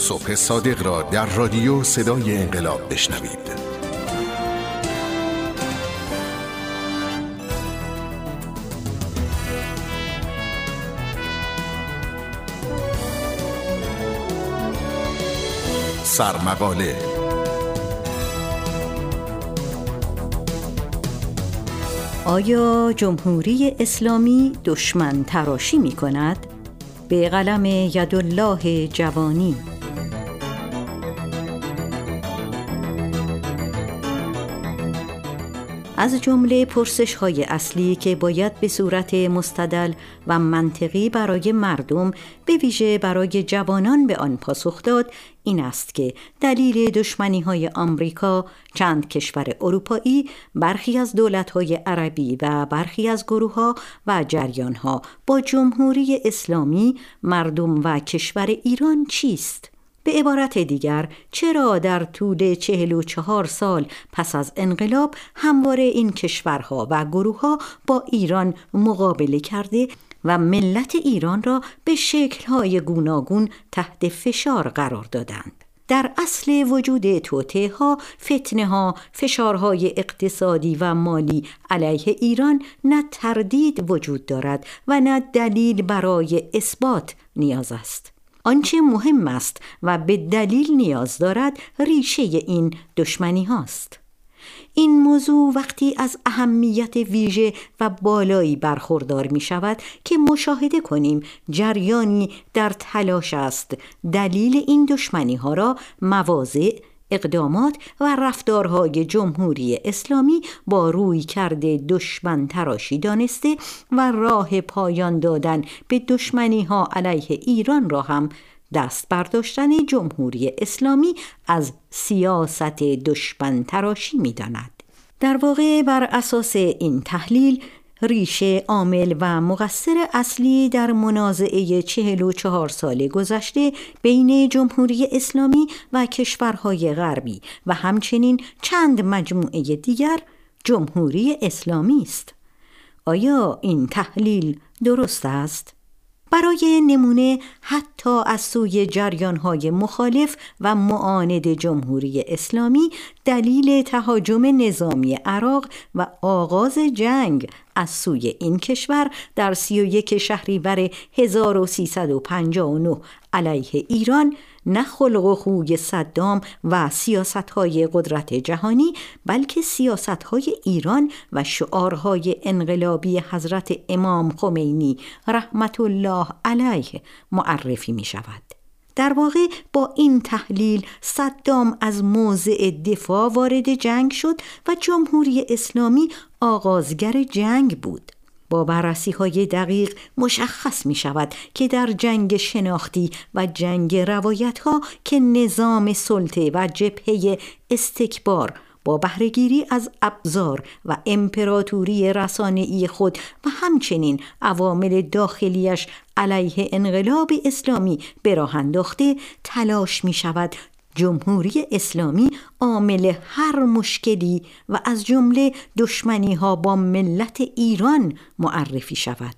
صبح صادق را در رادیو صدای انقلاب بشنوید. سرمقاله. آیا جمهوری اسلامی دشمن تراشی می کند؟ به قلم یدالله جوانی. از جمله پرسش‌های اصلی که باید به صورت مستدل و منطقی برای مردم، به ویژه برای جوانان به آن پاسخ داد، این است که دلیل دشمنی‌های آمریکا، چند کشور اروپایی، برخی از دولت‌های عربی و برخی از گروه‌ها و جریان‌ها با جمهوری اسلامی، مردم و کشور ایران چیست؟ به عبارت دیگر، چرا در طول 44 سال پس از انقلاب همواره این کشورها و گروه‌ها با ایران مقابله کرده و ملت ایران را به شکل‌های گوناگون تحت فشار قرار دادند؟ در اصل وجود توطئه‌ها، فتنه‌ها، فشارهای اقتصادی و مالی علیه ایران نه تردید وجود دارد و نه دلیل برای اثبات نیاز است. آنچه مهم است و به دلیل نیاز دارد ریشه این دشمنی هاست. این موضوع وقتی از اهمیت ویژه و بالایی برخوردار می شود که مشاهده کنیم جریانی در تلاش است دلیل این دشمنی ها را مواضع، اقدامات و رفتارهای جمهوری اسلامی با رویکرد دشمن تراشی دانسته و راه پایان دادن به دشمنی ها علیه ایران را هم دست برداشتن جمهوری اسلامی از سیاست دشمن تراشی می داند. در واقع بر اساس این تحلیل، ریشه، عامل و مقصر اصلی در منازعه 44 سال گذشته بین جمهوری اسلامی و کشورهای غربی و همچنین چند مجموعه دیگر جمهوری اسلامی است. آیا این تحلیل درست است؟ برای نمونه، حتی از سوی جریان‌های مخالف و معاند جمهوری اسلامی، دلیل تهاجم نظامی عراق و آغاز جنگ از سوی این کشور در 31 شهریور 1359 علیه ایران نه خلق و خوی صدام و سیاست‌های قدرت جهانی، بلکه سیاست‌های ایران و شعارهای انقلابی حضرت امام خمینی رحمت الله علیه معرفی می شود. در واقع با این تحلیل صدام از موضع دفاع وارد جنگ شد و جمهوری اسلامی آغازگر جنگ بود. با بررسی‌های دقیق مشخص می شود که در جنگ شناختی و جنگ روایت‌ها که نظام سلطه و جبهه استکبار با بهره‌گیری از ابزار و امپراتوری رسانه‌ای خود و همچنین عوامل داخلیش علیه انقلاب اسلامی به راه انداخته، تلاش می شود جمهوری اسلامی عامل هر مشکلی و از جمله دشمنی ها با ملت ایران معرفی شود.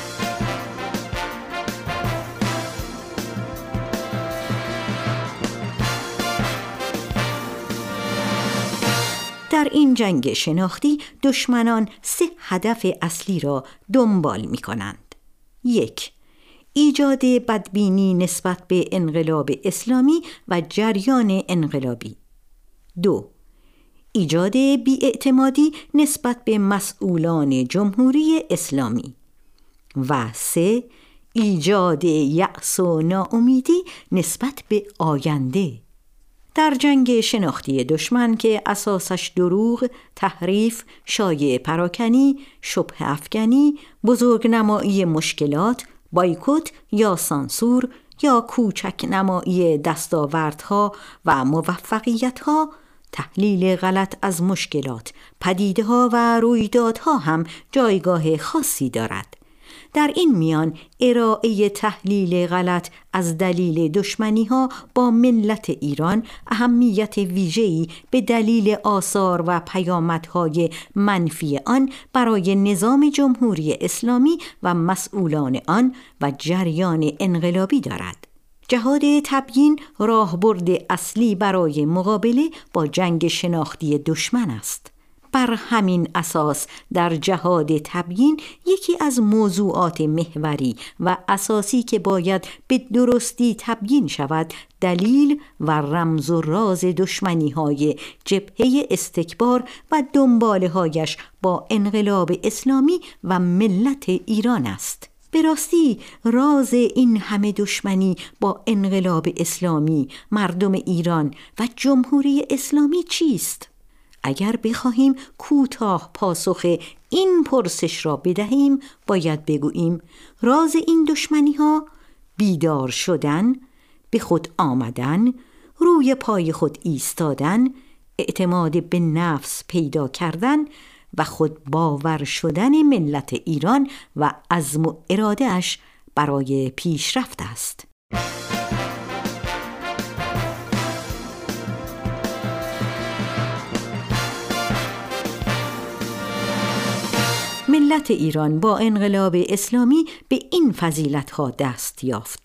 در این جنگ شناختی دشمنان 3 هدف اصلی را دنبال می کنند. 1. ایجاد بدبینی نسبت به انقلاب اسلامی و جریان انقلابی. 2. ایجاد بی‌اعتمادی نسبت به مسئولان جمهوری اسلامی. و 3. ایجاد یأس و ناامیدی نسبت به آینده. در جنگ شناختی دشمن که اساسش دروغ، تحریف، شایعه پراکنی، شبهه افکنی، بزرگنمایی مشکلات، بایکوت یا سانسور یا کوچک نمایی دستاوردها و موفقیتها، تحلیل غلط از مشکلات، پدیده‌ها و رویدادها هم جایگاه خاصی دارد. در این میان ارائه تحلیل غلط از دلیل دشمنی‌ها با ملت ایران اهمیت ویژه‌ای به دلیل آثار و پیامدهای منفی آن برای نظام جمهوری اسلامی و مسئولان آن و جریان انقلابی دارد. جهاد تبیین راهبرد اصلی برای مقابله با جنگ شناختی دشمن است. بر همین اساس در جهاد تبیین یکی از موضوعات محوری و اساسی که باید به درستی تبیین شود دلیل و رمز و راز دشمنی‌های جبهه استکبار و دنباله‌هایش با انقلاب اسلامی و ملت ایران است. به راستی راز این همه دشمنی با انقلاب اسلامی، مردم ایران و جمهوری اسلامی چیست؟ اگر بخواهیم کوتاه پاسخ این پرسش را بدهیم باید بگوییم راز این دشمنی ها بیدار شدن، به خود آمدن، روی پای خود ایستادن، اعتماد به نفس پیدا کردن و خود باور شدن ملت ایران و عزم و اراده‌اش برای پیشرفت است. ملت ایران با انقلاب اسلامی به این فضیلت‌ها دست یافت.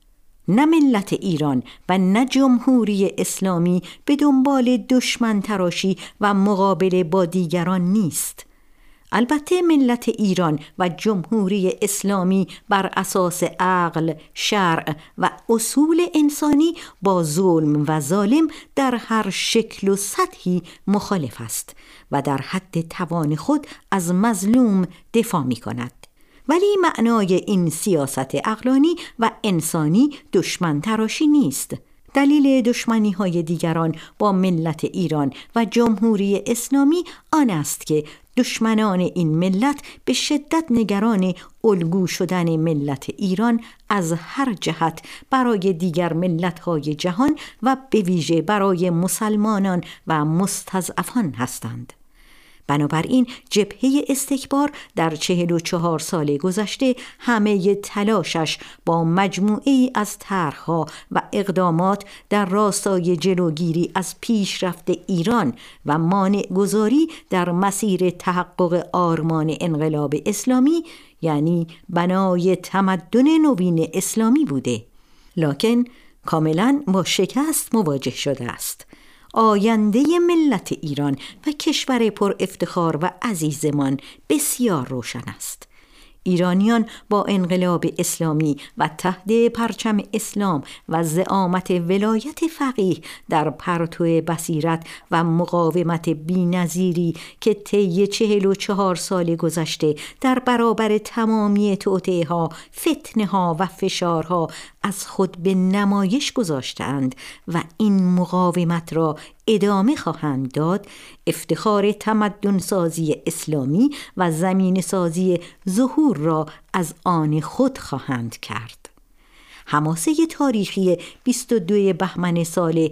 نه ملت ایران و نه جمهوری اسلامی به دنبال دشمن تراشی و مقابله با دیگران نیست. البته ملت ایران و جمهوری اسلامی بر اساس عقل، شرع و اصول انسانی با ظلم و ظالم در هر شکل و سطحی مخالف است و در حد توان خود از مظلوم دفاع می کند. ولی معنای این سیاست عقلانی و انسانی دشمن تراشی نیست. دلیل دشمنی های دیگران با ملت ایران و جمهوری اسلامی آن است که دشمنان این ملت به شدت نگران الگو شدن ملت ایران از هر جهت برای دیگر ملت‌های جهان و به ویژه برای مسلمانان و مستضعفان هستند. بنابراین جبهه استکبار در 44 سال گذشته همه تلاشش با مجموعه‌ای از طرح‌ها و اقدامات در راستای جلوگیری از پیشرفت ایران و مانع گذاری در مسیر تحقق آرمان انقلاب اسلامی، یعنی بنای تمدن نوین اسلامی بوده، لکن کاملاً با شکست مواجه شده است. آینده ملت ایران و کشور پر افتخار و عزیزمان بسیار روشن است. ایرانیان با انقلاب اسلامی و تحت پرچم اسلام و زعامت ولایت فقیه در پرتو بصیرت و مقاومت بی‌نظیری که طی 44 سال گذشته در برابر تمامی توطئه‌ها، فتنه‌ها و فشارها از خود به نمایش گذاشتند و این مقاومت را ادامه خواهند داد، افتخار تمدن سازی اسلامی و زمین سازی ظهور را از آن خود خواهند کرد. حماسه تاریخی 22 بهمن سال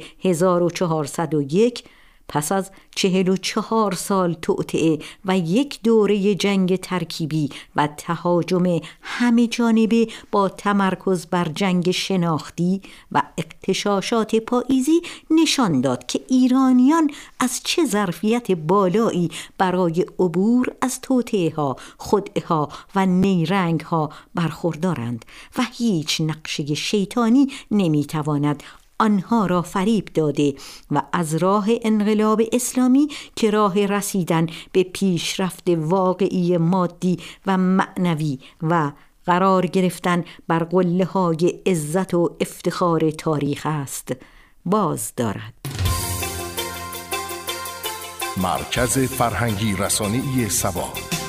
1401 پس از 44 سال توطئه و یک دوره جنگ ترکیبی و تهاجم همه جانبه با تمرکز بر جنگ شناختی و اغتشاشات پاییزی نشان داد که ایرانیان از چه ظرفیت بالایی برای عبور از توطئه‌ها، خدعه‌ها و نیرنگ‌ها برخوردارند و هیچ نقشه شیطانی نمی‌تواند آنها را فریب داده و از راه انقلاب اسلامی که راه رسیدن به پیشرفت واقعی مادی و معنوی و قرار گرفتن بر قله‌های عزت و افتخار تاریخ است باز دارد. مرکز فرهنگی رسانه‌ای سبا.